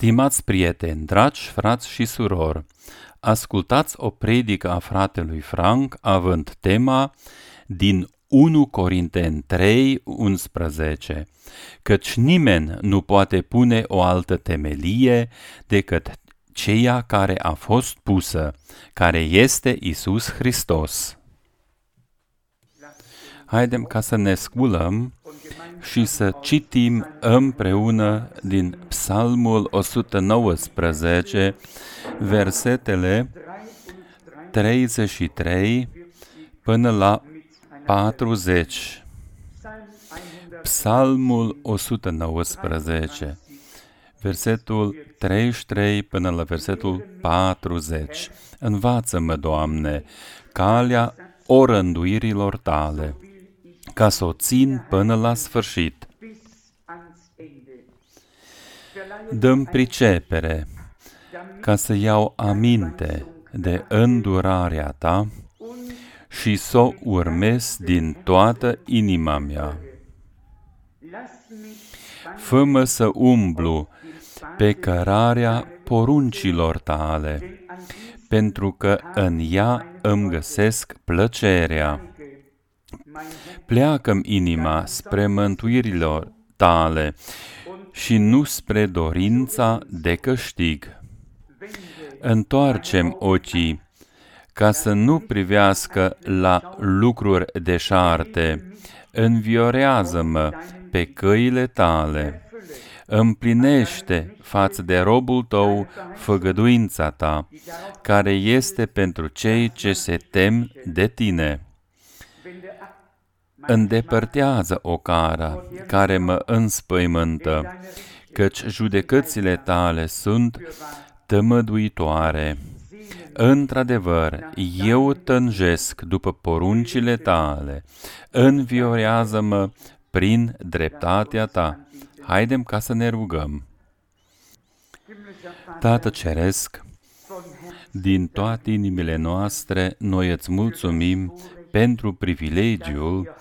Stimați prieteni, dragi frați și surori, ascultați o predică a fratelui Frank având tema din 1 Corinteni 3:11, căci nimeni nu poate pune o altă temelie decât ceea care a fost pusă, care este Iisus Hristos. Haidem ca să ne sculăm și să citim împreună din Psalmul 119, versetele 33 până la 40. Psalmul 119, versetul 33 până la versetul 40. Învață-mă, Doamne, calea orânduirilor Tale, ca să o țin până la sfârșit. Dă-mi pricepere, ca să iau aminte de îndurarea Ta și să o urmez din toată inima mea. Fă-mă să umblu pe cărarea poruncilor Tale, pentru că în ea îmi găsesc plăcerea. Pleacă-mi inima spre mântuirilor Tale și nu spre dorința de câștig. Întoarce-mi ochii ca să nu privească la lucruri deșarte. Înviorează-mă pe căile Tale. Împlinește față de robul Tău făgăduința Ta, care este pentru cei ce se tem de Tine. Îndepărtează ocara care mă înspăimântă, căci judecățile Tale sunt tămăduitoare. Într-adevăr, eu tânjesc după poruncile Tale, înviorează-mă prin dreptatea Ta. Haidem ca să ne rugăm. Tată Ceresc, din toate inimile noastre, noi îți mulțumim pentru privilegiul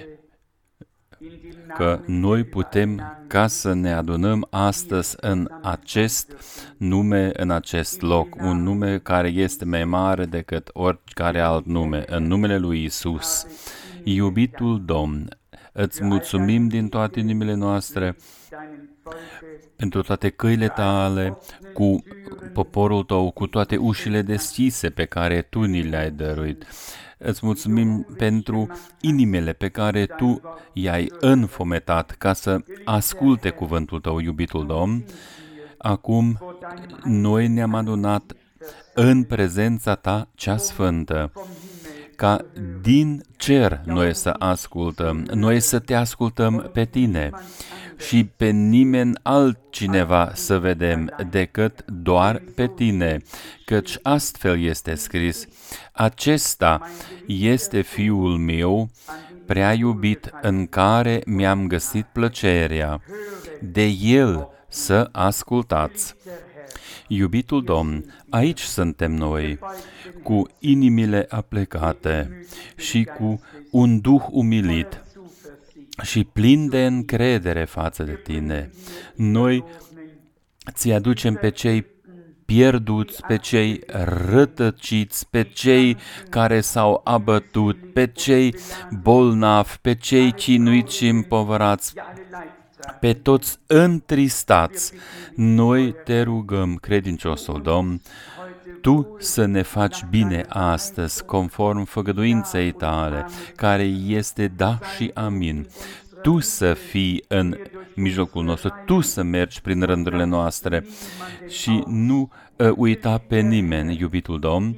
că noi putem ca să ne adunăm astăzi în acest nume, în acest loc, un nume care este mai mare decât oricare alt nume, în numele lui Iisus. Iubitul Domn, îți mulțumim din toate inimile noastre pentru toate căile Tale, cu poporul Tău, cu toate ușile deschise pe care Tu ni le-ai dăruit. Îți mulțumim pentru inimile pe care Tu i-ai înfometat ca să asculte cuvântul Tău, iubitul Domn. Acum noi ne-am adunat în prezența Ta cea sfântă, ca din cer noi să ascultăm, noi să Te ascultăm pe Tine și pe nimeni altcineva să vedem decât doar pe Tine, căci astfel este scris: acesta este Fiul meu, prea iubit, în care mi-am găsit plăcerea, de El să ascultați. Iubitul Domn, aici suntem noi, cu inimile aplecate și cu un duh umilit și plin de încredere față de Tine. Noi ți aducem pe cei pierduți, pe cei rătăciți, pe cei care s-au abătut, pe cei bolnavi, pe cei chinuiți și împovărați, pe toți întristați. Noi Te rugăm, credinciosul Domn, Tu să ne faci bine astăzi, conform făgăduinței Tale, care este da și amin. Tu să fii în mijlocul nostru, Tu să mergi prin rândurile noastre și nu uita pe nimeni, iubitul Domn.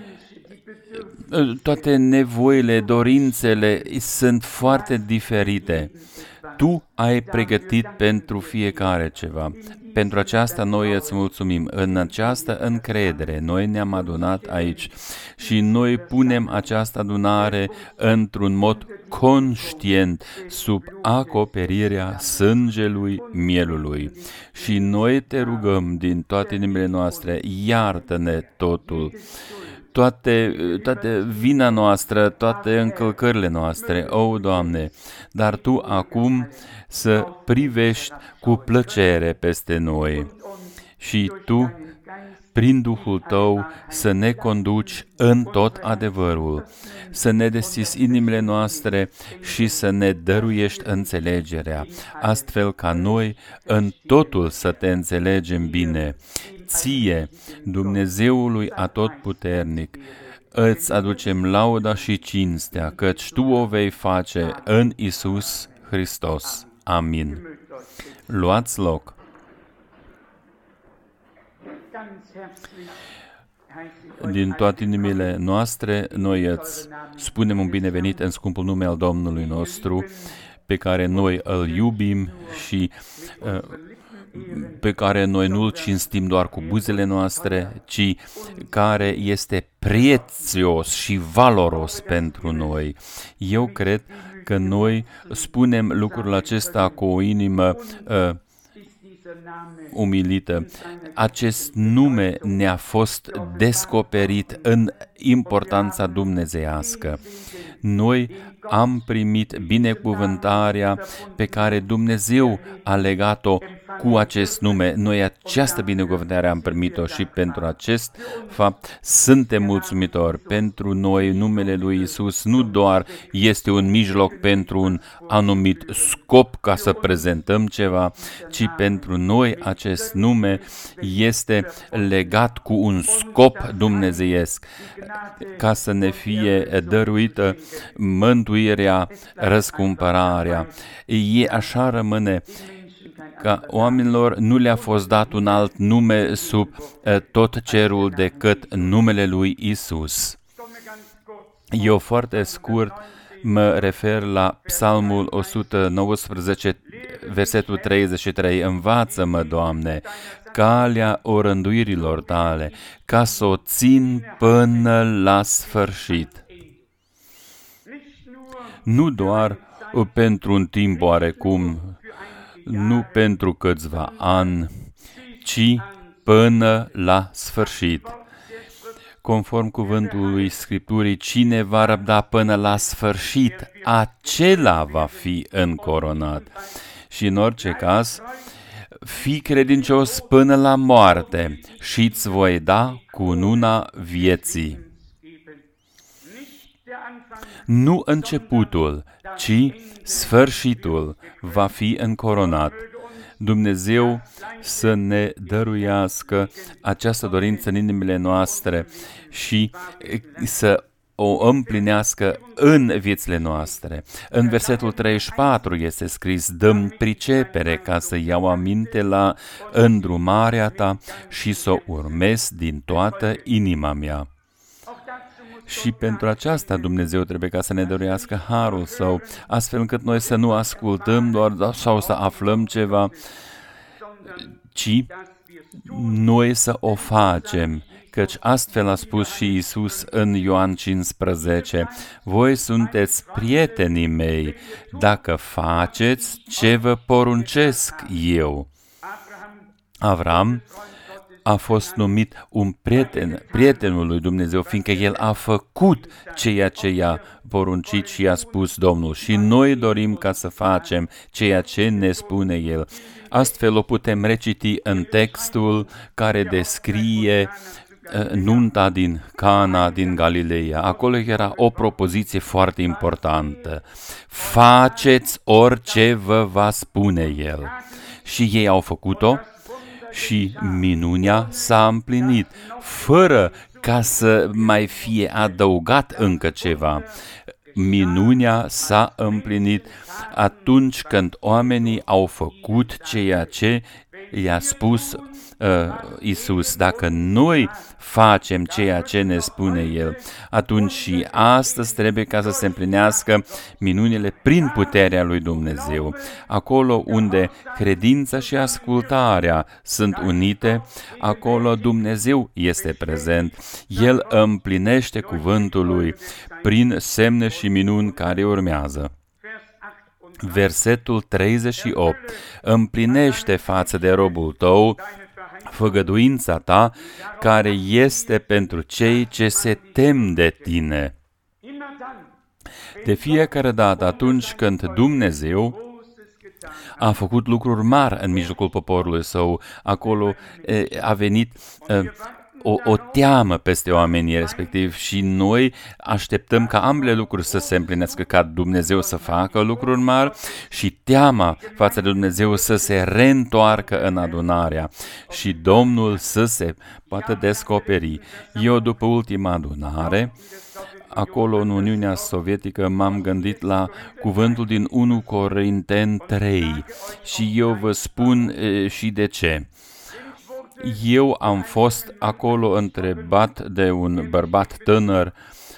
Toate nevoile, dorințele sunt foarte diferite. Tu ai pregătit pentru fiecare ceva. Pentru aceasta noi îți mulțumim. În această încredere noi ne-am adunat aici și noi punem această adunare într-un mod conștient sub acoperirea sângelui mielului. Și noi Te rugăm din toate inimile noastre, iartă-ne totul. toate vina noastră, toate încălcările noastre, o, Doamne, dar Tu acum să privești cu plăcere peste noi și Tu, prin Duhul Tău, să ne conduci în tot adevărul, să ne deschizi inimile noastre și să ne dăruiești înțelegerea, astfel ca noi în totul să Te înțelegem bine. Ție, Dumnezeului Atotputernic, îți aducem lauda și cinstea, căci Tu o vei face în Iisus Hristos. Amin. Luați loc. Din toate inimile noastre, noi îți spunem un binevenit în scumpul nume al Domnului nostru, pe care noi îl iubim și pe care noi nu îl cinstim doar cu buzele noastre, ci care este prețios și valoros pentru noi. Eu cred că noi spunem lucrul acesta cu o inimă umilită. Acest nume ne-a fost descoperit în importanța dumnezeiască. Noi am primit binecuvântarea pe care Dumnezeu a legat-o cu acest nume. Noi această binecuvântare am primit-o și pentru acest fapt suntem mulțumitori. Pentru noi numele lui Iisus nu doar este un mijloc pentru un anumit scop ca să prezentăm ceva, ci pentru noi acest nume este legat cu un scop dumnezeiesc, ca să ne fie dăruită mântuirea, răscumpărarea. Așa rămâne, că oamenilor nu le-a fost dat un alt nume sub tot cerul decât numele lui Isus. Eu foarte scurt mă refer la Psalmul 119, versetul 33. Învață-mă, Doamne, calea orânduirilor Tale, ca să o țin până la sfârșit. Nu doar pentru un timp oarecum, nu pentru câțiva ani, ci până la sfârșit. Conform cuvântului Scripturii, cine va răbda până la sfârșit, acela va fi încoronat. Și în orice caz, fii credincios până la moarte și îți voi da cununa vieții. Nu începutul, ci sfârșitul va fi încoronat. Dumnezeu să ne dăruiască această dorință în inimile noastre și să o împlinească în viețile noastre. În versetul 34 este scris: dă-mi pricepere ca să iau aminte la îndrumarea Ta și să o urmez din toată inima mea. Și pentru aceasta Dumnezeu trebuie ca să ne dăruiască harul Său, astfel încât noi să nu ascultăm doar sau să aflăm ceva, ci noi să o facem. Căci astfel a spus și Iisus în Ioan 15: voi sunteți prietenii mei dacă faceți ce vă poruncesc eu. Avram a fost numit un prietenul lui Dumnezeu, fiindcă el a făcut ceea ce i-a poruncit și i-a spus Domnul. Și noi dorim ca să facem ceea ce ne spune El. Astfel o putem reciti în textul care descrie nunta din Cana, din Galileea. Acolo era o propoziție foarte importantă. Faceți orice vă va spune El. Și ei au făcut-o și minunea s-a împlinit, fără ca să mai fie adăugat încă ceva. Minunea s-a împlinit atunci când oamenii au făcut ceea ce i-a spus Iisus. Dacă noi facem ceea ce ne spune El, atunci și astăzi trebuie ca să se împlinească minunile prin puterea lui Dumnezeu. Acolo unde credința și ascultarea sunt unite, acolo Dumnezeu este prezent. El împlinește cuvântul Lui prin semne și minuni care urmează. Versetul 38. Împlinește față de robul tău făgăduința ta, care este pentru cei ce se tem de tine. De fiecare dată atunci când Dumnezeu a făcut lucruri mari în mijlocul poporului său. Acolo a venit o teamă peste oamenii respectiv și noi așteptăm ca ambele lucruri să se împlinească, ca Dumnezeu să facă lucruri mari și teama față de Dumnezeu să se reîntoarcă în adunarea și Domnul să se poată descoperi. Eu, după ultima adunare, acolo în Uniunea Sovietică, m-am gândit la cuvântul din 1 Corinteni 3 și eu vă spun și de ce. Eu am fost acolo întrebat de un bărbat tânăr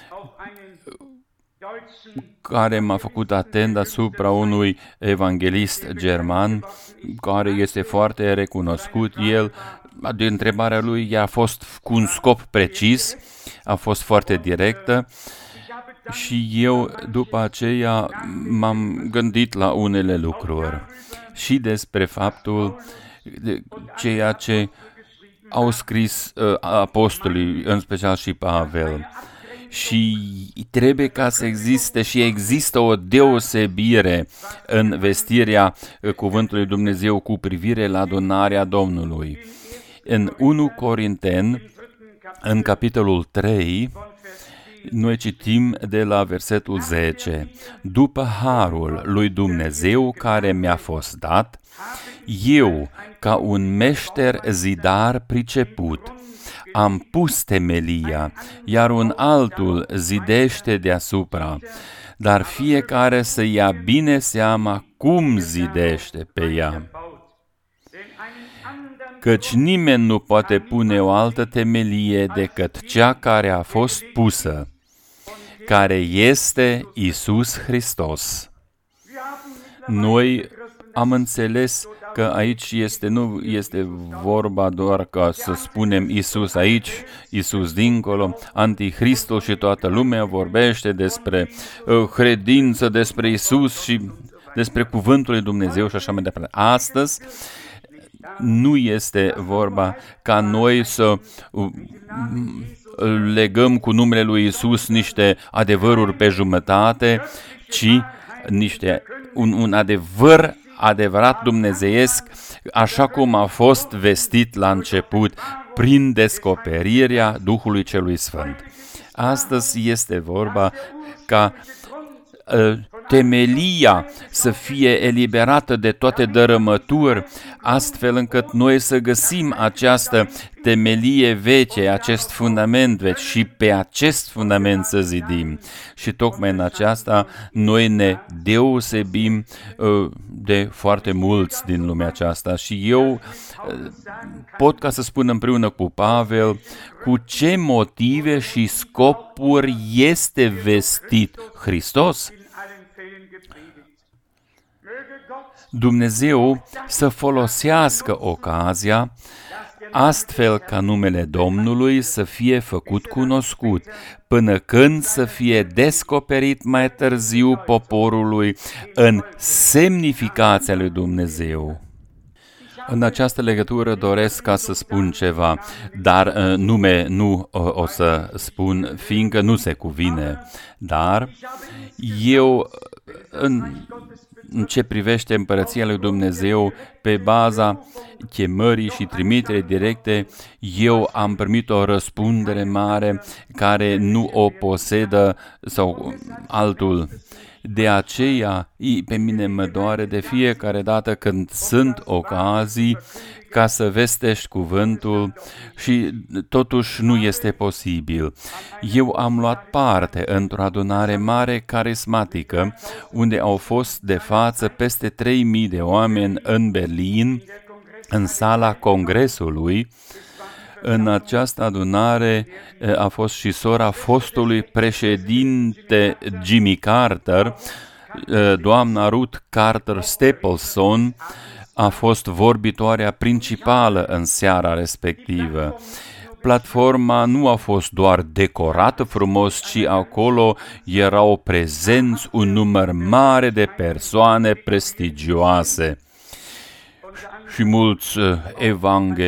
care m-a făcut atent asupra unui evanghelist german care este foarte recunoscut. El, de întrebarea lui, a fost cu un scop precis, a fost foarte directă și eu după aceea m-am gândit la unele lucruri și despre faptul ceea ce au scris apostolii, în special și Pavel. Și trebuie ca să existe și există o deosebire în vestirea cuvântului Dumnezeu cu privire la adunarea Domnului. În 1 Corinteni, în capitolul 3, noi citim de la versetul 10. După harul lui Dumnezeu care mi-a fost dat, eu, ca un meșter zidar priceput, am pus temelia, iar un altul zidește deasupra, dar fiecare să ia bine seama cum zidește pe ea. Căci nimeni nu poate pune o altă temelie decât cea care a fost pusă, care este Iisus Hristos. Noi am înțeles că aici nu este vorba doar ca să spunem Iisus aici, Iisus dincolo, Anticristul și toată lumea vorbește despre credință, despre Iisus și despre cuvântul lui Dumnezeu și așa mai departe. Astăzi nu este vorba ca noi să legăm cu numele lui Iisus niște adevăruri pe jumătate, ci un adevăr adevărat dumnezeiesc, așa cum a fost vestit la început, prin descoperirea Duhului Celui Sfânt. Astăzi este vorba ca temelia să fie eliberată de toate dărâmături, astfel încât noi să găsim această temelie veche, acest fundament vechi și pe acest fundament să zidim. Și tocmai în aceasta noi ne deosebim de foarte mulți din lumea aceasta. Și eu pot ca să spun împreună cu Pavel cu ce motive și scopuri este vestit Hristos. Dumnezeu să folosească ocazia astfel ca numele Domnului să fie făcut cunoscut, până când să fie descoperit mai târziu poporului în semnificația lui Dumnezeu. În această legătură doresc ca să spun ceva, dar nume nu o să spun, fiindcă nu se cuvine. Dar eu, în ce privește împărăția lui Dumnezeu, pe baza chemării și trimitere directe, eu am primit o răspundere mare care nu o posedă sau altul. De aceea, pe mine mă doare de fiecare dată când sunt ocazii ca să vestești cuvântul și totuși nu este posibil. Eu am luat parte într-o adunare mare carismatică, unde au fost de față peste 3.000 de oameni în Berlin, în sala congresului. În această adunare a fost și sora fostului președinte Jimmy Carter, doamna Ruth Carter Stapleton, a fost vorbitoarea principală în seara respectivă. Platforma nu a fost doar decorată frumos, ci acolo erau prezenți un număr mare de persoane prestigioase. Și mulți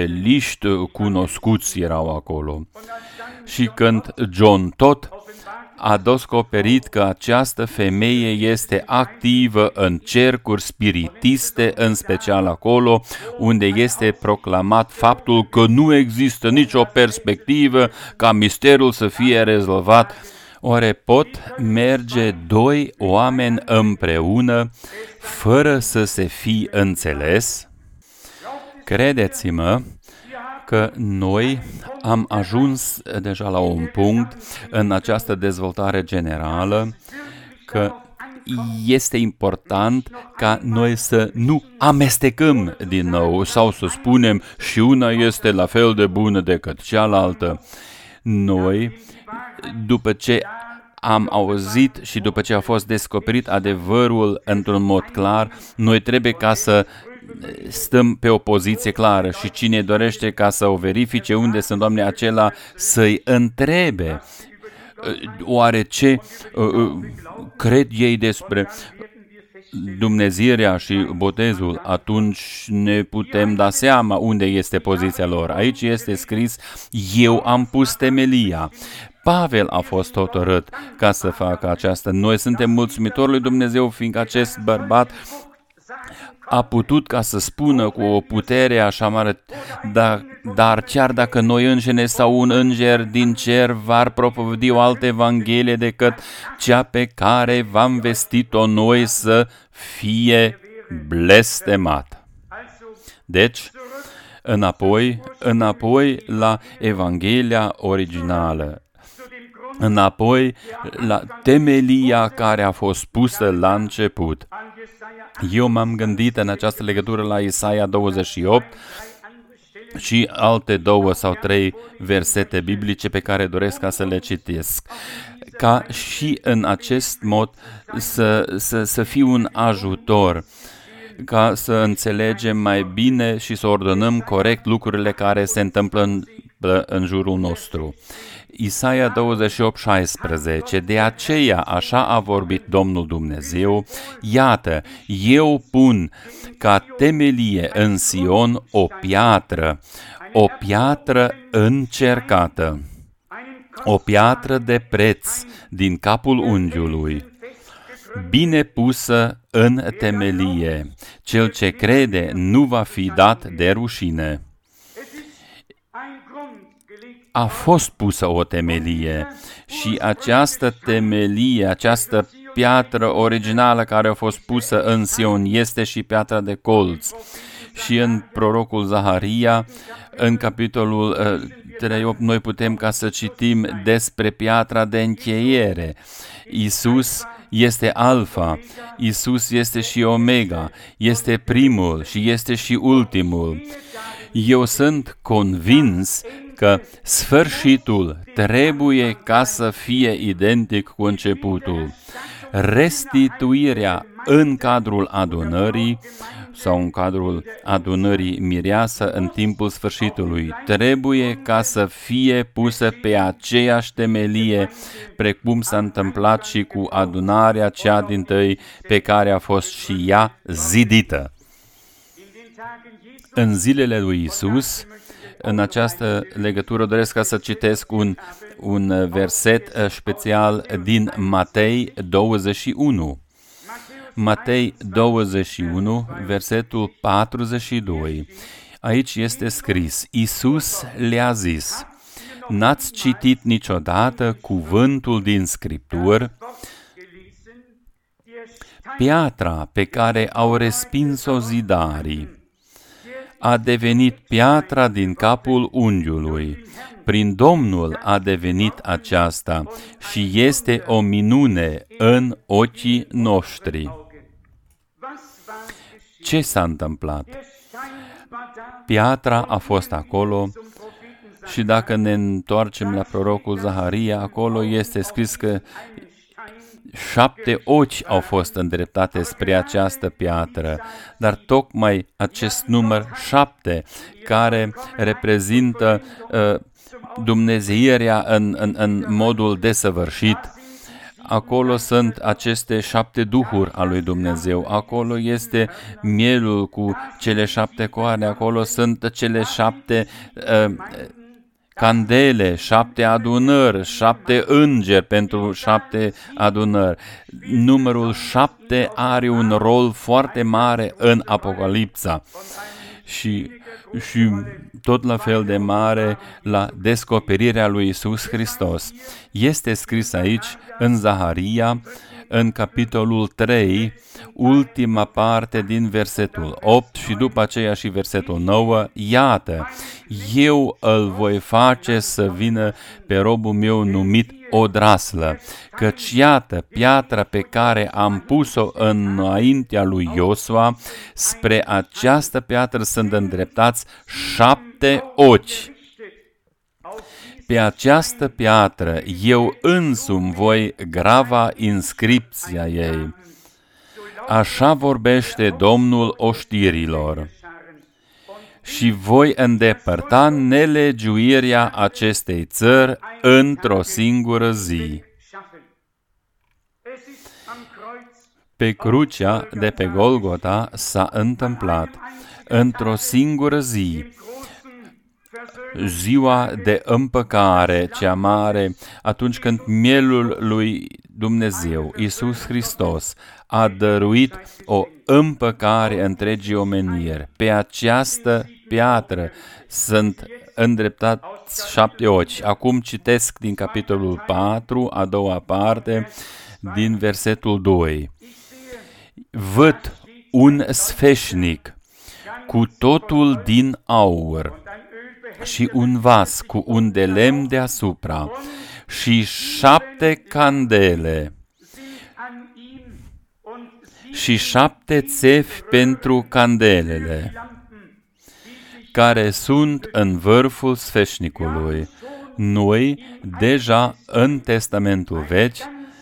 evangeliști cunoscuți erau acolo. Și când John Todd a descoperit că această femeie este activă în cercuri spiritiste, în special acolo unde este proclamat faptul că nu există nicio perspectivă ca misterul să fie rezolvat. Oare pot merge doi oameni împreună fără să se fi înțeles? Credeți-mă că noi am ajuns deja la un punct în această dezvoltare generală că este important ca noi să nu amestecăm din nou sau să spunem și una este la fel de bună decât cealaltă. Noi, după ce am auzit și după ce a fost descoperit adevărul într-un mod clar, noi trebuie ca să stăm pe o poziție clară și cine dorește ca să o verifice unde sunt, Doamne, acela să-i întrebe oare ce cred ei despre Dumnezeirea și botezul, atunci ne putem da seama unde este poziția lor. Aici este scris, eu am pus temelia. Pavel a fost hotărât ca să facă aceasta. Noi suntem mulțumitori lui Dumnezeu, fiindcă acest bărbat a putut ca să spună cu o putere așa mare, dar chiar dacă noi înșine sau un înger din cer v-ar propovădi o altă evanghelie decât cea pe care v-am vestit-o noi, să fie blestemat. Deci, înapoi la Evanghelia originală, înapoi la temelia care a fost pusă la început. Eu m-am gândit în această legătură la Isaia 28 și alte 2 sau 3 versete biblice pe care doresc ca să le citesc, ca și în acest mod să fiu un ajutor, ca să înțelegem mai bine și să ordonăm corect lucrurile care se întâmplă în jurul nostru. Isaia 28:16, de aceea așa a vorbit Domnul Dumnezeu, iată, eu pun ca temelie în Sion o piatră încercată, o piatră de preț din capul unghiului, bine pusă în temelie, cel ce crede nu va fi dat de rușine. A fost pusă o temelie și această temelie, această piatră originală care a fost pusă în Sion este și piatra de colț. Și în prorocul Zaharia, în capitolul 3:8, noi putem ca să citim despre piatra de încheiere. Iisus este Alfa, Iisus este și Omega, este primul și este și ultimul. Eu sunt convins că sfârșitul trebuie ca să fie identic cu începutul. Restituirea în cadrul adunării sau în cadrul adunării mireasă în timpul sfârșitului trebuie ca să fie pusă pe aceeași temelie, precum s-a întâmplat și cu adunarea cea dintâi pe care a fost și ea zidită. În zilele lui Iisus, în această legătură doresc ca să citesc un verset special din Matei 21. Matei 21, versetul 42. Aici este scris, Iisus le-a zis, n-ați citit niciodată cuvântul din Scriptură? Piatra pe care au respins-o zidarii a devenit piatra din capul unghiului. Prin Domnul a devenit aceasta și este o minune în ochii noștri. Ce s-a întâmplat? Piatra a fost acolo și dacă ne întoarcem la prorocul Zaharia, acolo este scris că 7 ochi au fost îndreptate spre această piatră, dar tocmai acest număr 7, care reprezintă dumnezeirea în modul desăvârșit, acolo sunt aceste 7 duhuri al lui Dumnezeu, acolo este mielul cu cele 7 coarne, acolo sunt cele 7 candele, 7 adunări, 7 îngeri pentru 7 adunări. Numărul 7 are un rol foarte mare în Apocalipsa și tot la fel de mare la descoperirea lui Iisus Hristos. Este scris aici în Zaharia, în capitolul 3, ultima parte din versetul 8 și după aceea și versetul 9, iată, eu îl voi face să vină pe robul meu numit odraslă, căci iată piatra pe care am pus-o înaintea lui Iosua, spre această piatră sunt îndreptați 7 ochi. Pe această piatră eu însumi voi grava inscripția ei. Așa vorbește Domnul oștirilor. Și voi îndepărta nelegiuirea acestei țări într-o singură zi. Pe crucea de pe Golgota s-a întâmplat într-o singură zi, ziua de împăcare cea mare, atunci când mielul lui Dumnezeu, Iisus Hristos, a dăruit o împăcare întregii omeniri. Pe această piatră sunt îndreptați 7 ochi. Acum citesc din capitolul 4, a doua parte, din versetul 2. Văd un sfeșnic cu totul din aur și un vas cu un de lemn deasupra și 7 candele și 7 țevi pentru candelele, care sunt în vârful sfeșnicului. Noi, deja în Testamentul Vechi,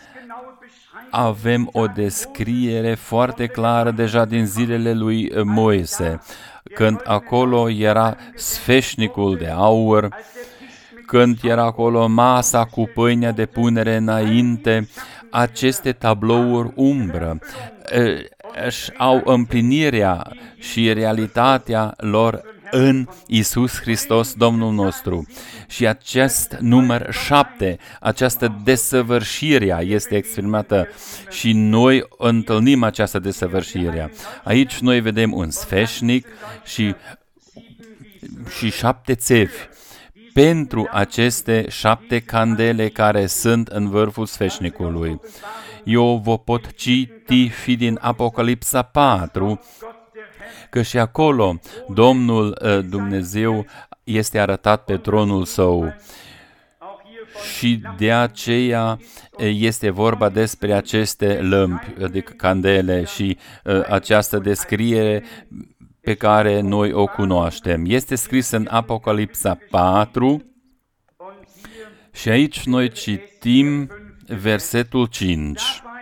avem o descriere foarte clară deja din zilele lui Moise, când acolo era sfeșnicul de aur, când era acolo masa cu pâinea de punere înainte, aceste tablouri umbră își au împlinirea și realitatea lor în Iisus Hristos, Domnul nostru. Și acest număr 7, această desăvârșire este exprimată și noi întâlnim această desăvârșire. Aici noi vedem un sfeșnic și 7 țevi pentru aceste 7 candele care sunt în vârful sfeșnicului. Eu vă pot citi și din Apocalipsa 4, că și acolo Domnul Dumnezeu este arătat pe tronul său și de aceea este vorba despre aceste lămpi, adică candele și această descriere pe care noi o cunoaștem. Este scris în Apocalipsa 4 și aici noi citim versetul 5.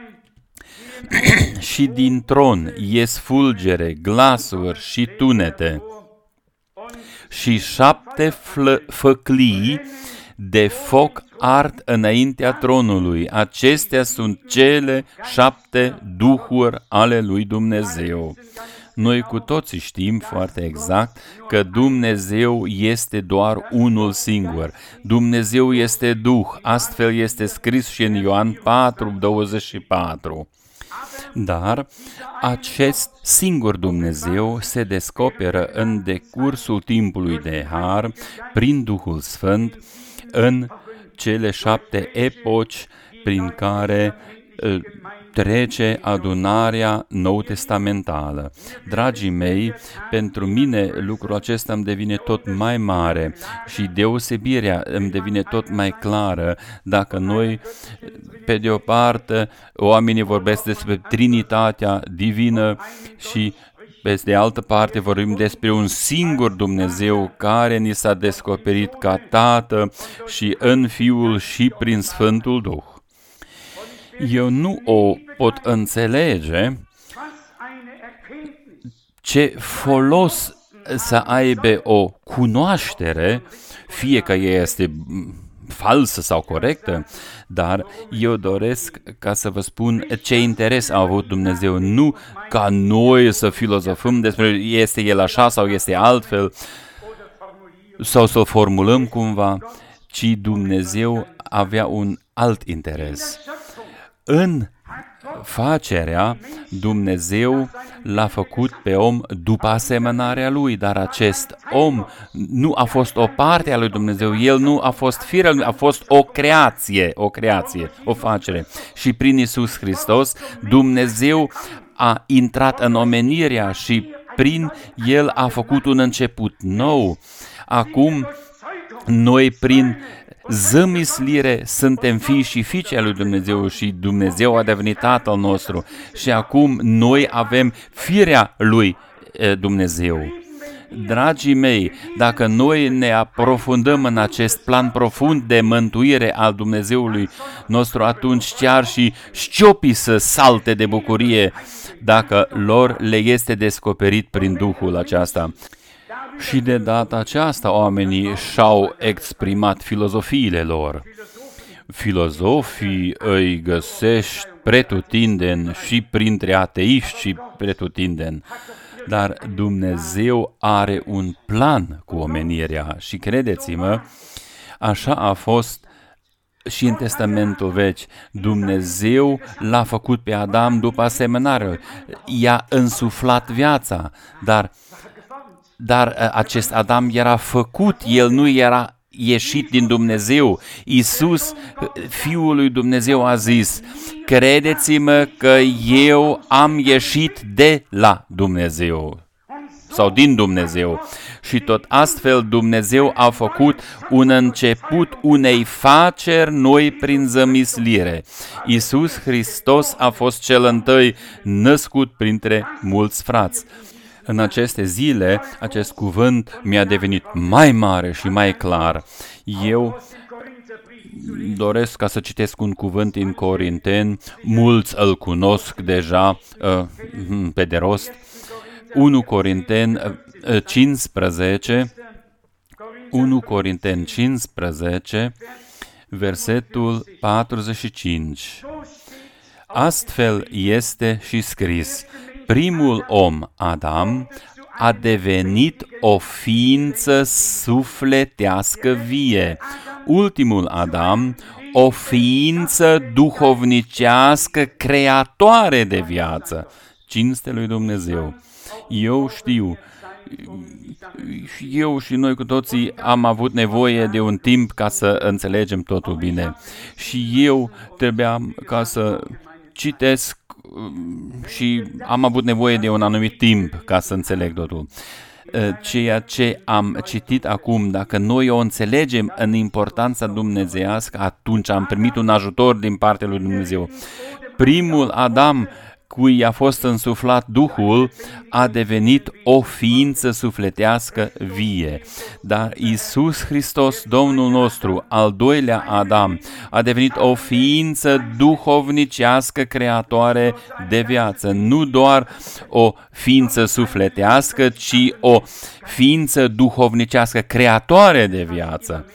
Și din tron ies fulgere, glasuri și tunete și 7 făclii de foc ard înaintea tronului. Acestea sunt cele 7 duhuri ale lui Dumnezeu. Noi cu toții știm foarte exact că Dumnezeu este doar unul singur. Dumnezeu este Duh, astfel este scris și în Ioan 4:24. Dar acest singur Dumnezeu se descoperă în decursul timpului de har, prin Duhul Sfânt, în cele 7 epoci prin care trece adunarea nou-testamentală. Dragii mei, pentru mine lucrul acesta îmi devine tot mai mare și deosebirea îmi devine tot mai clară dacă noi, pe de o parte, oamenii vorbesc despre Trinitatea divină și pe de altă parte vorbim despre un singur Dumnezeu care ni s-a descoperit ca Tată și în Fiul și prin Sfântul Duh. Eu nu o pot înțelege ce folos să aibă o cunoaștere, fie că ea este falsă sau corectă, dar eu doresc ca să vă spun ce interes a avut Dumnezeu, nu ca noi să filozofăm despre este El așa sau este altfel, sau să-l formulăm cumva, ci Dumnezeu avea un alt interes. În facerea, Dumnezeu l-a făcut pe om după asemănarea lui, dar acest om nu a fost o parte a lui Dumnezeu, el nu a fost firea lui, a fost o creație, o facere. Și prin Iisus Hristos, Dumnezeu a intrat în omenirea și prin el a făcut un început nou. Acum, noi prin zămislire suntem fii și fiice ale lui Dumnezeu și Dumnezeu a devenit Tatăl nostru și acum noi avem firea lui Dumnezeu. Dragii mei, dacă noi ne aprofundăm în acest plan profund de mântuire al Dumnezeului nostru, atunci chiar și șciopii să salte de bucurie dacă lor le este descoperit prin Duhul acesta. Și de data aceasta oamenii și-au exprimat filozofiile lor. Filozofii îi găsești pretutindeni și printre ateiști și pretutindeni. Dar Dumnezeu are un plan cu omenirea și credeți-mă, așa a fost și în Testamentul Vechi. Dumnezeu l-a făcut pe Adam după asemănare, i-a însuflat viața, dar acest Adam era făcut, el nu era ieșit din Dumnezeu. Iisus, Fiul lui Dumnezeu, a zis: credeți-mă că eu am ieșit de la Dumnezeu sau din Dumnezeu. Și tot astfel Dumnezeu a făcut un început unei faceri noi prin zămislire. Iisus Hristos a fost cel întâi născut printre mulți frați. În aceste zile, acest cuvânt mi-a devenit mai mare și mai clar. Eu doresc ca să citesc un cuvânt din Corinteni, mulți îl cunosc deja pe de rost. 1 Corinteni 15, versetul 45. Astfel este și scris: primul om, Adam, a devenit o ființă sufletească vie. Ultimul Adam, o ființă duhovnicească creatoare de viață. Cinste lui Dumnezeu. Eu știu, eu și noi cu toții am avut nevoie de un timp ca să înțelegem totul bine. Și eu trebuia ca să citesc și am avut nevoie de un anumit timp ca să înțeleg totul. Ceea ce am citit acum, dacă noi o înțelegem în importanța dumnezeiască, atunci am primit un ajutor din partea lui Dumnezeu. Primul Adam, cui i-a fost însuflat Duhul, a devenit o ființă sufletească vie. Dar Iisus Hristos, Domnul nostru, al doilea Adam, a devenit o ființă duhovnicească creatoare de viață. Nu doar o ființă sufletească, ci o ființă duhovnicească creatoare de viață.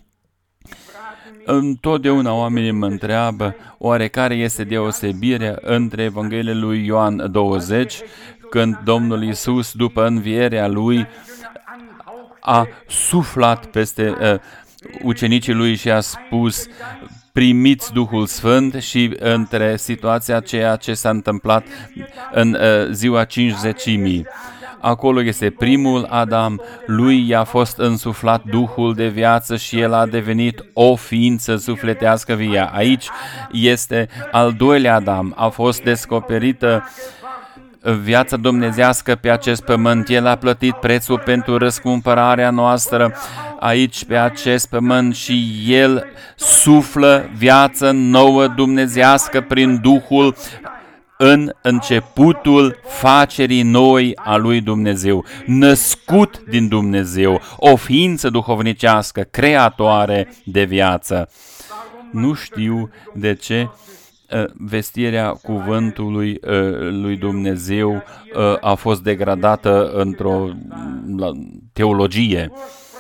Întotdeauna oamenii mă întreabă oare care este deosebirea între Evanghelia lui Ioan 20, când Domnul Iisus, după învierea lui, a suflat peste ucenicii lui și a spus: primiți Duhul Sfânt, și între situația ceea ce s-a întâmplat în ziua Cincizecimii. Acolo este primul Adam, lui i-a fost însuflat Duhul de viață și el a devenit o ființă sufletească vie. Aici este al doilea Adam, a fost descoperită viața dumnezească pe acest pământ. El a plătit prețul pentru răscumpărarea noastră aici pe acest pământ și el suflă viață nouă dumnezească prin Duhul în începutul facerii noi a lui Dumnezeu, născut din Dumnezeu, o ființă duhovnicească, creatoare de viață. Nu știu de ce vestirea cuvântului lui Dumnezeu a fost degradată într-o teologie.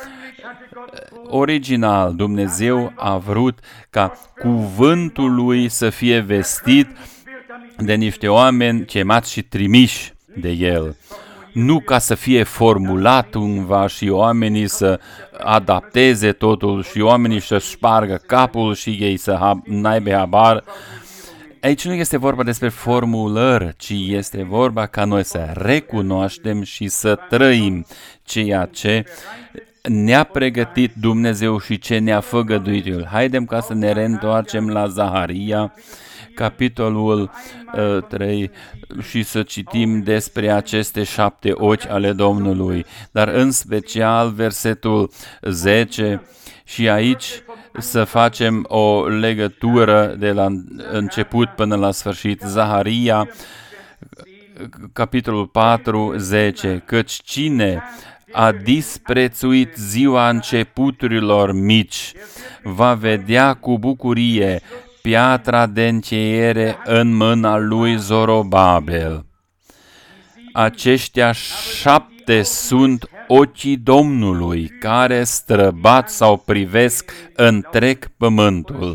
Original, Dumnezeu a vrut ca cuvântul lui să fie vestit de niște oameni chemați și trimiși de el. nu ca să fie formulat cumva și oamenii să adapteze totul și oamenii să spargă capul și ei să n-aibă habar. Aici nu este vorba despre formulări, ci este vorba ca noi să recunoaștem și să trăim ceea ce ne-a pregătit Dumnezeu și ce ne-a făgăduit El. Haidem ca să ne reîntoarcem la Zaharia, capitolul 3 și să citim despre aceste 7 ochi ale Domnului, dar în special versetul 10 și aici să facem o legătură de la început până la sfârșit. Zaharia, capitolul 4, 10, căci cine a disprețuit ziua începuturilor mici, va vedea cu bucurie piatra de încheiere în mâna lui Zorobabel. Aceștia 7 sunt ochii Domnului, care străbat sau privesc întreg pământul.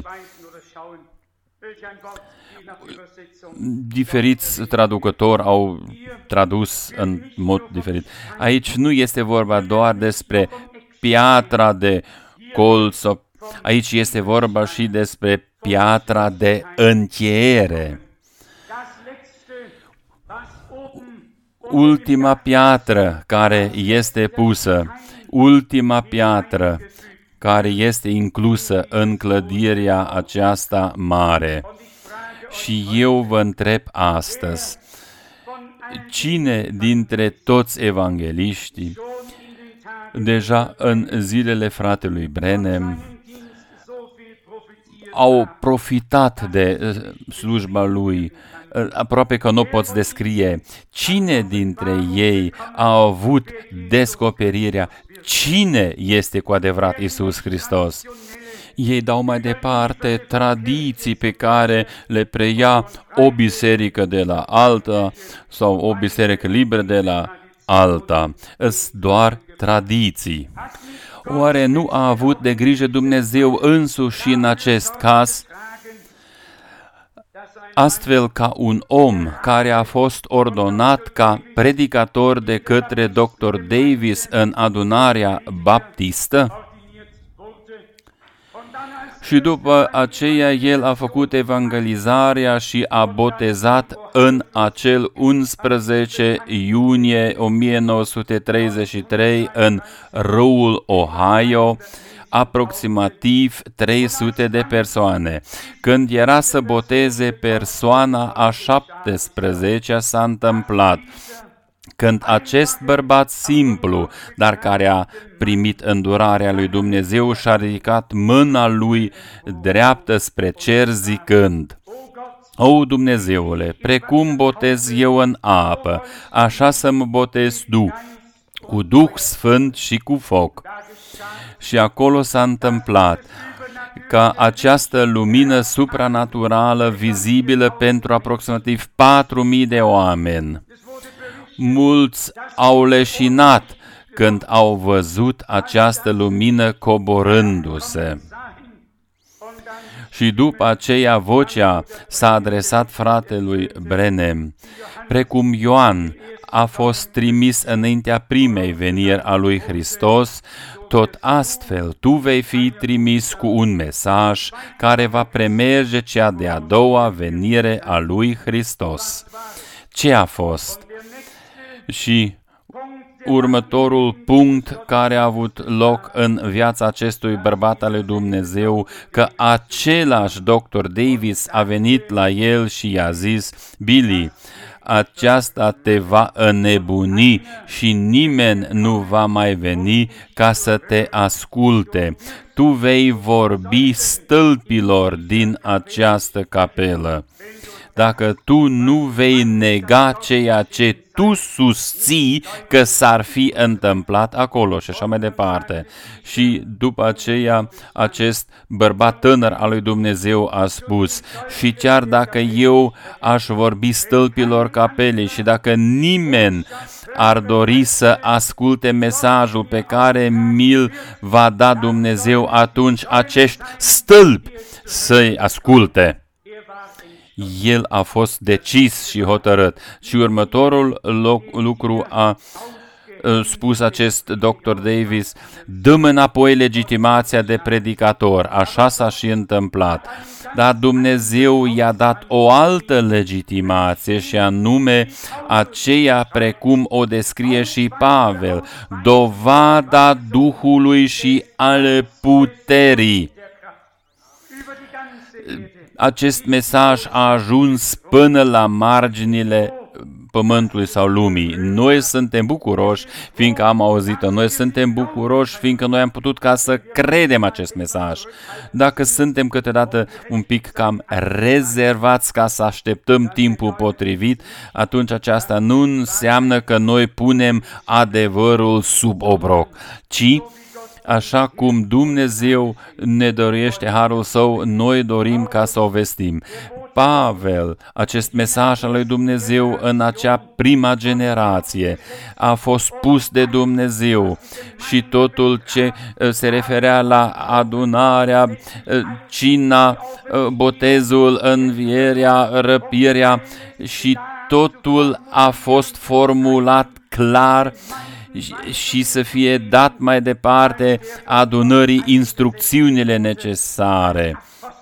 Diferiți traducători au tradus în mod diferit. Aici nu este vorba doar despre piatra de colț, aici este vorba și despre piatra de încheiere. Ultima piatră care este pusă, ultima piatră care este inclusă în clădirea aceasta mare. Și eu vă întreb astăzi, cine dintre toți evangeliștii, deja în zilele fratelui Branham, au profitat de slujba lui, aproape că nu poți descrie, cine dintre ei a avut descoperirea cine este cu adevărat Iisus Hristos? Ei dau mai departe tradiții pe care le preia o biserică de la alta sau o biserică liberă de la alta. Îs doar tradiții. Oare nu a avut de grijă Dumnezeu însuși în acest caz? Astfel ca un om care a fost ordonat ca predicator de către Dr. Davis în adunarea baptistă, și după aceea el a făcut evangelizarea și a botezat în acel 11 iunie 1933 în râul Ohio, aproximativ 300 de persoane. Când era să boteze persoana a 17-a, s-a întâmplat. Când acest bărbat simplu, dar care a primit îndurarea lui Dumnezeu, și-a ridicat mâna lui dreaptă spre cer zicând: O, Dumnezeule, precum botez eu în apă, așa să mă botez Tu, cu Duh Sfânt și cu foc. Și acolo s-a întâmplat ca această lumină supranaturală vizibilă pentru aproximativ 4.000 de oameni. Mulți au leșinat când au văzut această lumină coborându-se. Și după aceea vocea s-a adresat fratelui Branham, precum Ioan a fost trimis înaintea primei veniri a lui Hristos, tot astfel tu vei fi trimis cu un mesaj care va premerge cea de-a doua venire a lui Hristos. Ce a fost? Și următorul punct care a avut loc în viața acestui bărbat al lui Dumnezeu, că același Dr. Davis a venit la el și i-a zis: Billy, aceasta te va înnebuni și nimeni nu va mai veni ca să te asculte. Tu vei vorbi stâlpilor din această capelă. Dacă tu nu vei nega ceea ce tu susții că s-ar fi întâmplat acolo și așa mai departe. Și după aceea acest bărbat tânăr al lui Dumnezeu a spus: și chiar dacă eu aș vorbi stâlpilor capelei și dacă nimeni ar dori să asculte mesajul pe care mi-l va da Dumnezeu, atunci acești stâlpi să-i asculte. El a fost decis și hotărât. Și următorul lucru a spus acest Dr. Davis: dăm înapoi legitimația de predicator. Așa s-a și întâmplat. Dar Dumnezeu i-a dat o altă legitimație, și anume aceea precum o descrie și Pavel: dovada Duhului și ale puterii. Acest mesaj a ajuns până la marginile pământului sau lumii. Noi suntem bucuroși fiindcă am auzit-o. Noi suntem bucuroși fiindcă noi am putut ca să credem acest mesaj. Dacă suntem câteodată un pic cam rezervați ca să așteptăm timpul potrivit, atunci aceasta nu înseamnă că noi punem adevărul sub obroc, ci așa cum Dumnezeu ne dorește harul Său, noi dorim ca să o vestim. Pavel, acest mesaj al lui Dumnezeu în acea prima generație, a fost pus de Dumnezeu și totul ce se referea la adunarea, cina, botezul, învierea, răpirea, și totul a fost formulat clar și să fie dat mai departe adunării instrucțiunile necesare.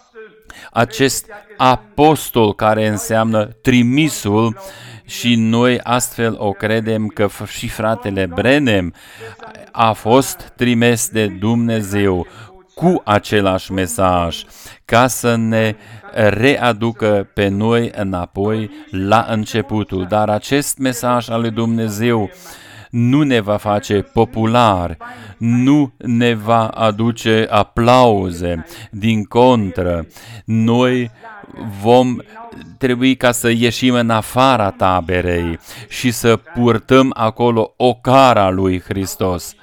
Acest apostol, care înseamnă trimisul, și noi astfel o credem că și fratele Branham a fost trimis de Dumnezeu cu același mesaj, ca să ne readucă pe noi înapoi la începutul. Dar acest mesaj al lui Dumnezeu nu ne va face populari, nu ne va aduce aplauze. Din contră, noi vom trebui ca să ieșim în afara taberei și să purtăm acolo ocara lui Hristos.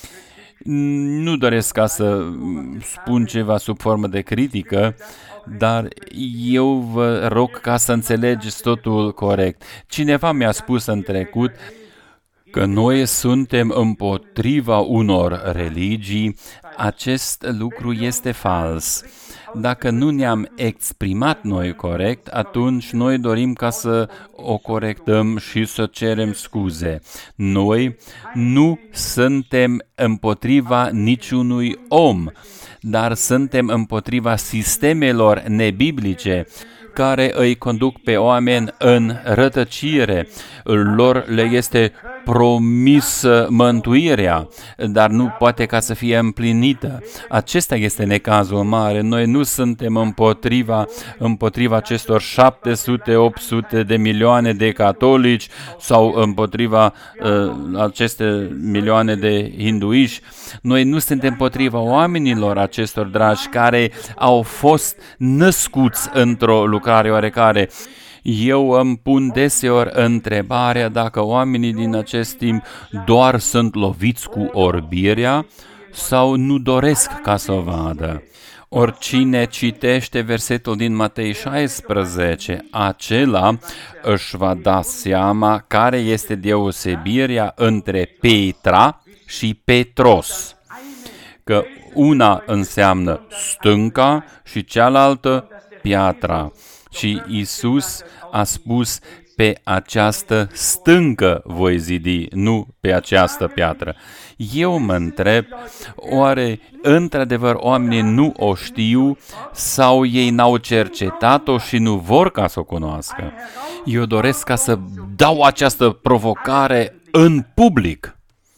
Nu doresc ca să spun ceva sub formă de critică, dar eu vă rog ca să înțelegeți totul corect. Cineva mi-a spus în trecut că noi suntem împotriva unor religii. Acest lucru este fals. Dacă nu ne-am exprimat noi corect, atunci noi dorim ca să o corectăm și să cerem scuze. Noi nu suntem împotriva niciunui om, dar suntem împotriva sistemelor nebiblice care îi conduc pe oameni în rătăcire. Lor le este promisă mântuirea, dar nu poate ca să fie împlinită. Acesta este necazul mare. Noi nu suntem împotriva acestor 700-800 de milioane de catolici sau împotriva aceste milioane de hinduiști. Noi nu suntem împotriva oamenilor acestor dragi care au fost născuți într-o lucrare oarecare. Eu îmi pun deseori întrebarea dacă oamenii din acest timp doar sunt loviți cu orbirea sau nu doresc ca să o vadă. Oricine citește versetul din Matei 16, acela își va da seama care este deosebirea între Petra și Petros, că una înseamnă stânca și cealaltă piatra. Și Iisus a spus: pe această stâncă voi zidi, nu pe această piatră. Eu mă întreb, oare într-adevăr oamenii nu o știu sau ei n-au cercetat-o și nu vor ca să o cunoască? Eu doresc ca să dau această provocare în public.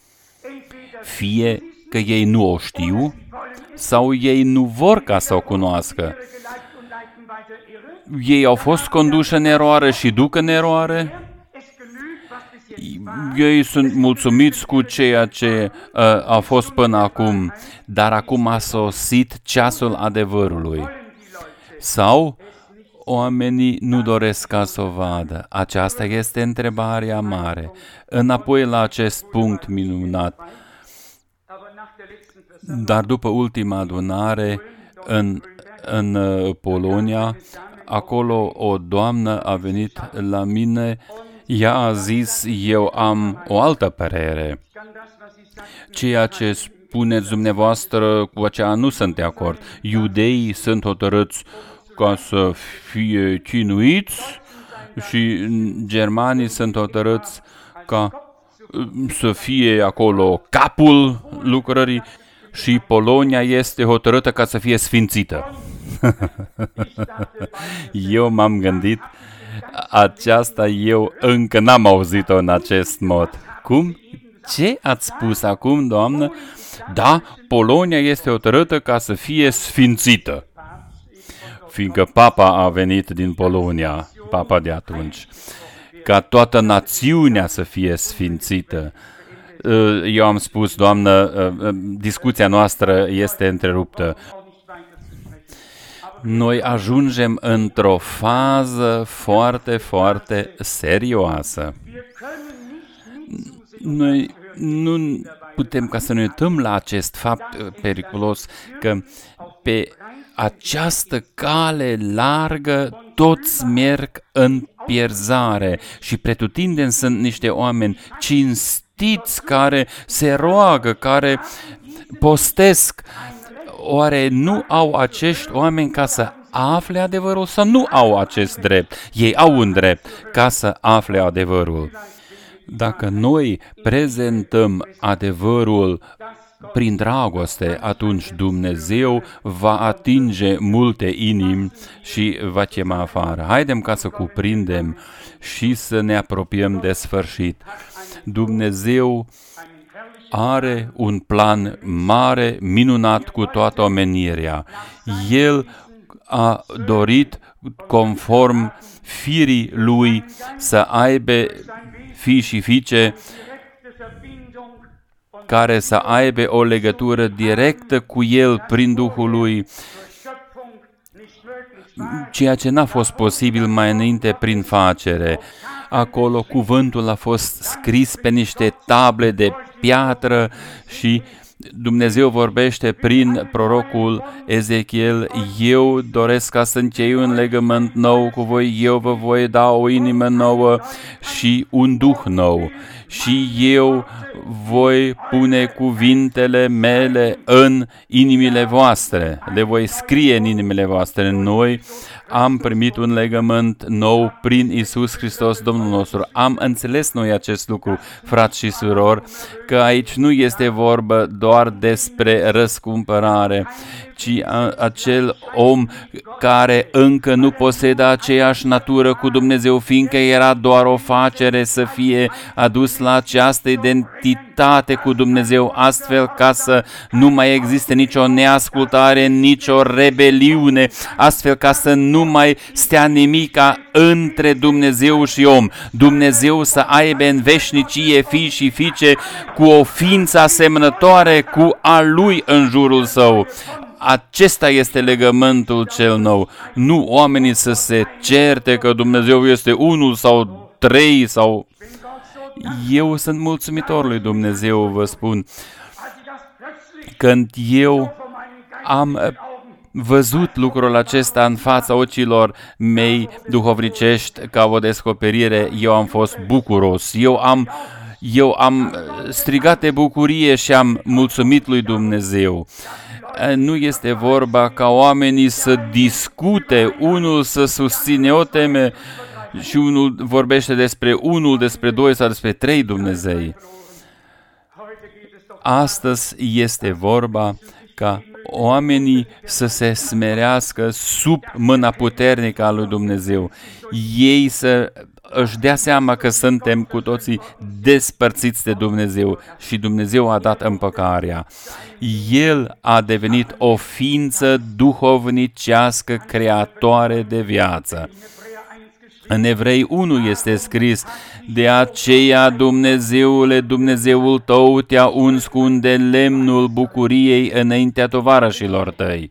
Fie că ei nu o știu sau ei nu vor ca să o cunoască. Ei au fost conduși în eroare și duc în eroare. Ei sunt mulțumiți cu ceea ce a fost până acum, dar acum a sosit ceasul adevărului. Sau oamenii nu doresc ca să o vadă. Aceasta este întrebarea mare. Înapoi la acest punct minunat. Dar după ultima adunare în Polonia, acolo o doamnă a venit la mine, ea a zis: eu am o altă părere. Ceea ce spuneți dumneavoastră, cu aceea nu sunt de acord. Iudeii sunt hotărâți ca să fie chinuiți și germanii sunt hotărâți ca să fie acolo capul lucrării și Polonia este hotărâtă ca să fie sfințită. Eu m-am gândit, aceasta eu încă n-am auzit-o în acest mod. Cum? Ce ați spus acum, doamnă? Da, Polonia este hotărâtă ca să fie sfințită. Fiindcă papa a venit din Polonia, papa de atunci, ca toată națiunea să fie sfințită. Eu am spus, doamnă, discuția noastră este întreruptă. Noi ajungem într-o fază foarte, foarte serioasă. Noi nu putem ca să ne uităm la acest fapt periculos, că pe această cale largă toți merg în pierzare și pretutindeni sunt niște oameni cinstiți care se roagă, care postesc. Oare nu au acești oameni ca să afle adevărul sau nu au acest drept? Ei au un drept ca să afle adevărul. Dacă noi prezentăm adevărul prin dragoste, atunci Dumnezeu va atinge multe inimi și va chema afară. Haidem ca să cuprindem și să ne apropiem de sfârșit. Dumnezeu are un plan mare, minunat cu toată omenirea. El a dorit, conform firii lui, să aibă fii și fiice care să aibă o legătură directă cu el prin Duhul lui, ceea ce n-a fost posibil mai înainte prin facere. Acolo cuvântul a fost scris pe niște table de piatră și Dumnezeu vorbește prin prorocul Ezechiel: eu doresc ca să închei un legământ nou cu voi, eu vă voi da o inimă nouă și un duh nou. Și eu voi pune cuvintele mele în inimile voastre, le voi scrie în inimile voastre. Noi am primit un legământ nou prin Iisus Hristos, Domnul nostru. Am înțeles noi acest lucru, frați și surori, că aici nu este vorba doar despre răscumpărare, ci acel om care încă nu posedă aceeași natură cu Dumnezeu, fiindcă era doar o facere să fie adus la această identitate cu Dumnezeu, astfel ca să nu mai existe nicio neascultare, nicio rebeliune, astfel ca să nu mai stea nimica între Dumnezeu și om. Dumnezeu să aibă în veșnicie fii și fiice cu o ființă asemănătoare cu a lui în jurul său. Acesta este legământul cel nou. Nu oamenii să se certe că Dumnezeu este unul sau trei sau... Eu sunt mulțumitor lui Dumnezeu, vă spun. Când eu am văzut lucrul acesta în fața ochilor mei duhovnicești ca o descoperire, eu am fost bucuros. Eu am strigat de bucurie și am mulțumit lui Dumnezeu. Nu este vorba ca oamenii să discute, unul să susține o teme și unul vorbește despre unul, despre doi sau despre trei Dumnezei. Astăzi este vorba ca oamenii să se smerească sub mâna puternică a lui Dumnezeu. Ei să își dea seama că suntem cu toții despărțiți de Dumnezeu și Dumnezeu a dat împăcarea. El a devenit o ființă duhovnicească creatoare de viață. În Evrei 1 este scris: de aceea, Dumnezeule, Dumnezeul tău te-a uns cu un de lemnul bucuriei înaintea tovarășilor tăi.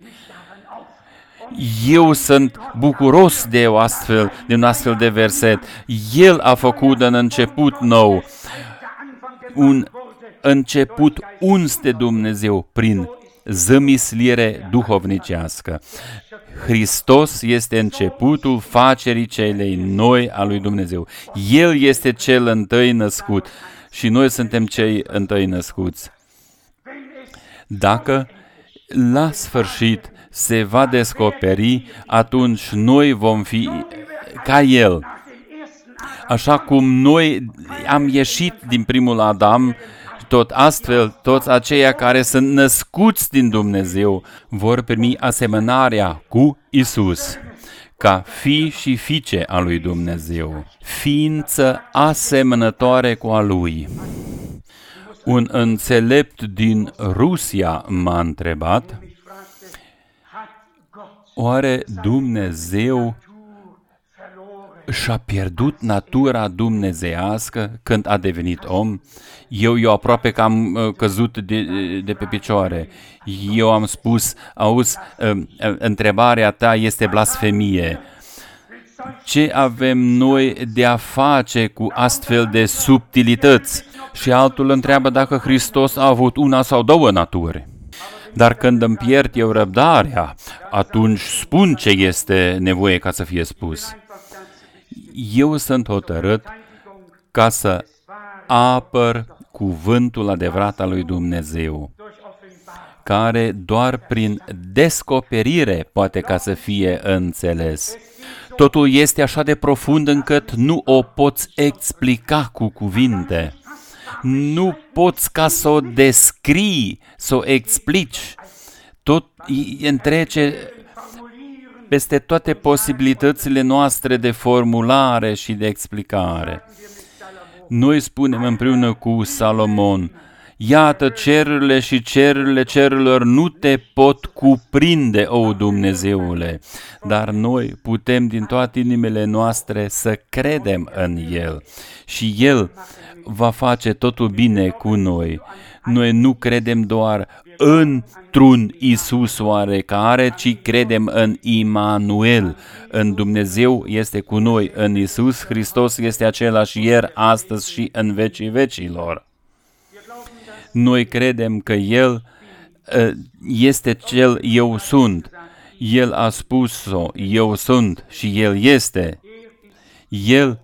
Eu sunt bucuros de un astfel de verset. El a făcut un început nou, un început uns de Dumnezeu prin zămislire duhovnicească. Hristos este începutul facerii celei noi a lui Dumnezeu. El este cel întâi născut și noi suntem cei întâi născuți. Dacă la sfârșit se va descoperi, atunci noi vom fi ca El. Așa cum noi am ieșit din primul Adam, tot astfel, toți aceia care sunt născuți din Dumnezeu vor primi asemănarea cu Isus, ca fii și fiice a lui Dumnezeu, ființă asemănătoare cu a Lui. Un înțelept din Rusia m-a întrebat, oare Dumnezeu și-a pierdut natura dumnezeiască când a devenit om? Eu aproape că am căzut de pe picioare. Eu am spus, auzi, întrebarea ta este blasfemie. Ce avem noi de a face cu astfel de subtilități? Și altul întreabă dacă Hristos a avut una sau două naturi. Dar când îmi pierd eu răbdarea, atunci spun ce este nevoie ca să fie spus. Eu sunt hotărât ca să apăr cuvântul adevărat al lui Dumnezeu, care doar prin descoperire poate ca să fie înțeles. Totul este așa de profund încât nu o poți explica cu cuvinte. Nu poți ca să o descrii, să o explici. Tot întrece peste toate posibilitățile noastre de formulare și de explicare. Noi spunem împreună cu Salomon, iată, cerurile și cerurile cerurilor nu te pot cuprinde, o Dumnezeule, dar noi putem din toate inimile noastre să credem în El și El va face totul bine cu noi. Noi nu credem doar într-un Iisus oarecare, ci credem în Immanuel, în Dumnezeu este cu noi, în Iisus Hristos este același ieri, astăzi și în vecii vecilor. Noi credem că El este cel eu sunt. El a spus-o, eu sunt și El este. El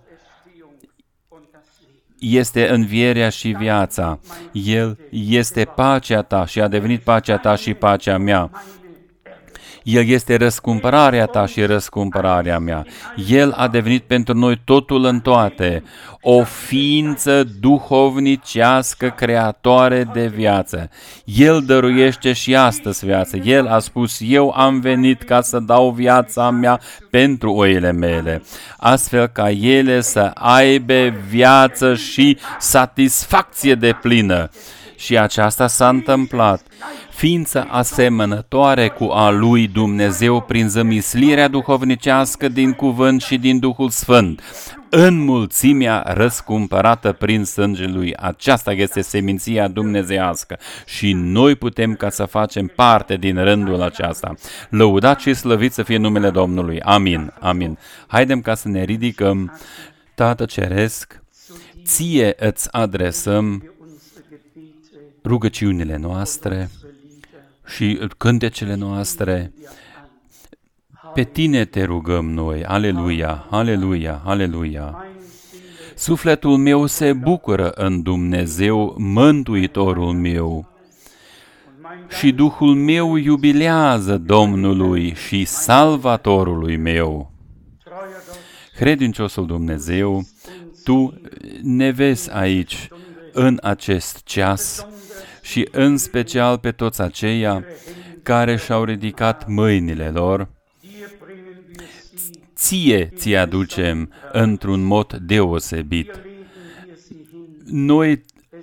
este învierea și viața. El este pacea ta și a devenit pacea ta și pacea mea. El este răscumpărarea ta și răscumpărarea mea. El a devenit pentru noi totul în toate, o ființă duhovnicească creatoare de viață. El dăruiește și astăzi viață. El a spus, eu am venit ca să dau viața mea pentru oile mele, astfel ca ele să aibă viață și satisfacție deplină. Și aceasta s-a întâmplat. Ființă asemănătoare cu a lui Dumnezeu prin zămislirea duhovnicească din cuvânt și din Duhul Sfânt, în mulțimea răscumpărată prin sângele lui. Aceasta este seminția dumnezeiască și noi putem ca să facem parte din rândul acesta. Lăudat și slăvit să fie numele Domnului. Amin. Amin. Haidem ca să ne ridicăm. Tată Ceresc, ție îți adresăm rugăciunile noastre și cântecele noastre. Pe tine te rugăm noi. Aleluia, aleluia, aleluia. Sufletul meu se bucură în Dumnezeu, Mântuitorul meu. Și Duhul meu iubilează Domnului și Salvatorului meu. Credinciosul Dumnezeu, Tu ne vezi aici, în acest ceas, și în special pe toți aceia care și-au ridicat mâinile lor, ție aducem într-un mod deosebit. Noi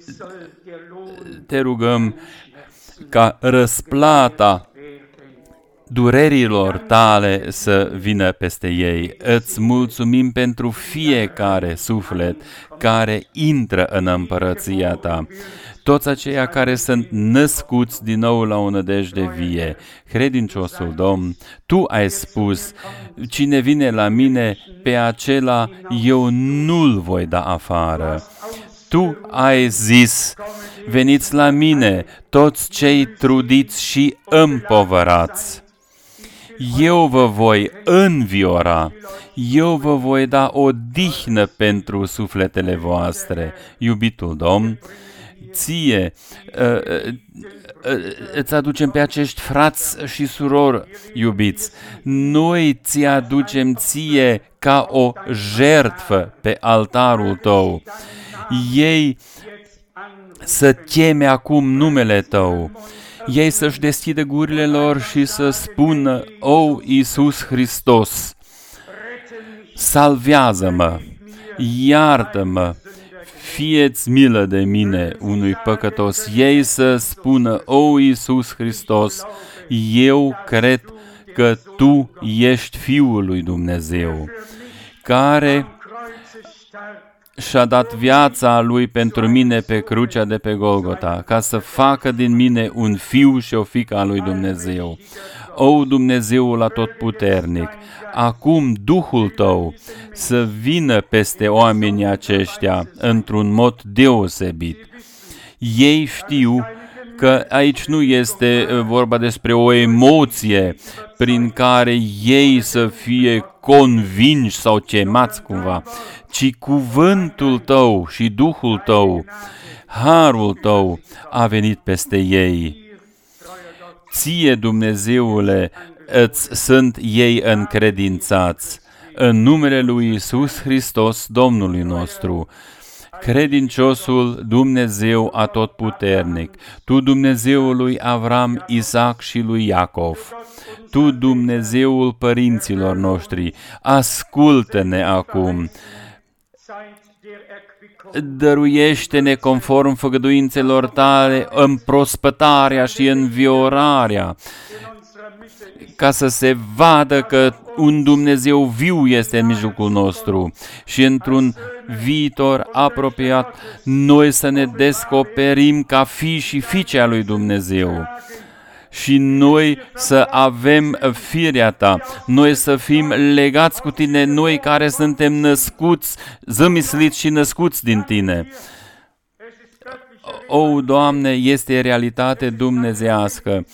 te rugăm ca răsplata durerilor tale să vină peste ei. Îți mulțumim pentru fiecare suflet care intră în împărăția ta. Toți aceia care sunt născuți din nou la o nădejde vie. Credinciosul Domn, Tu ai spus, cine vine la mine, pe acela eu nu-l voi da afară. Tu ai zis, veniți la mine, toți cei trudiți și împovărați. Eu vă voi înviora, eu vă voi da odihnă pentru sufletele voastre. Iubitul Domn, ție îți aducem pe acești frați și surori iubiți. Noi ți aducem ție ca o jertfă pe altarul tău. Ei să cheme acum numele tău. Ei să-și deschidă gurile lor și să spună: O, Iisus Hristos, salvează-mă, iartă-mă, fie-ți milă de mine, unui păcătos. Ei să spună: O, Iisus Hristos, eu cred că Tu ești Fiul lui Dumnezeu, care și-a dat viața Lui pentru mine pe crucea de pe Golgota, ca să facă din mine un fiu și o fiică a lui Dumnezeu. O, Dumnezeul atotputernic, acum Duhul Tău să vină peste oamenii aceștia într-un mod deosebit. Ei știu că aici nu este vorba despre o emoție prin care ei să fie convinși sau chemați cumva, ci cuvântul Tău și Duhul Tău, harul Tău a venit peste ei. Ție, Dumnezeule, îți sunt ei încredințați. În numele lui Iisus Hristos, Domnului nostru, credinciosul Dumnezeu atotputernic, Tu, Dumnezeul lui Avram, Isaac și lui Iacov, Tu, Dumnezeul părinților noștri, ascultă-ne acum. Dăruiește-ne conform făgăduințelor Tale împrospătarea și înviorarea, ca să se vadă că un Dumnezeu viu este în mijlocul nostru și într-un viitor apropiat noi să ne descoperim ca fii și fiice a lui Dumnezeu. Și noi să avem firea Ta, noi să fim legați cu Tine, noi care suntem născuți, zămisliți și născuți din Tine. O, Doamne, este realitate dumnezeiască,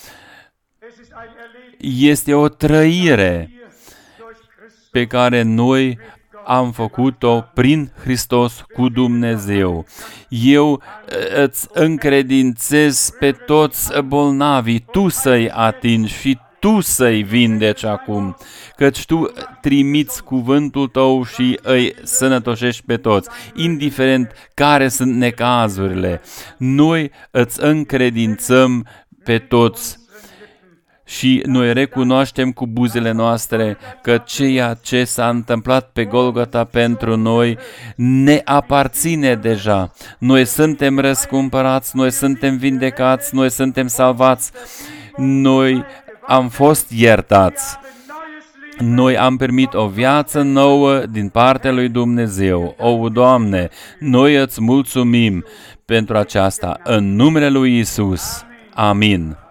este o trăire pe care noi am făcut-o prin Hristos cu Dumnezeu. Eu îți încredințez pe toți bolnavii, Tu să-i atingi și Tu să-i vindeci acum, căci Tu trimiți cuvântul Tău și îi sănătoșești pe toți, indiferent care sunt necazurile. Noi îți încredințăm pe toți și noi recunoaștem cu buzele noastre că ceea ce s-a întâmplat pe Golgota pentru noi ne aparține deja. Noi suntem răscumpărați, noi suntem vindecați, noi suntem salvați, noi am fost iertați. Noi am primit o viață nouă din partea lui Dumnezeu. O, Doamne, noi îți mulțumim pentru aceasta în numele lui Iisus. Amin.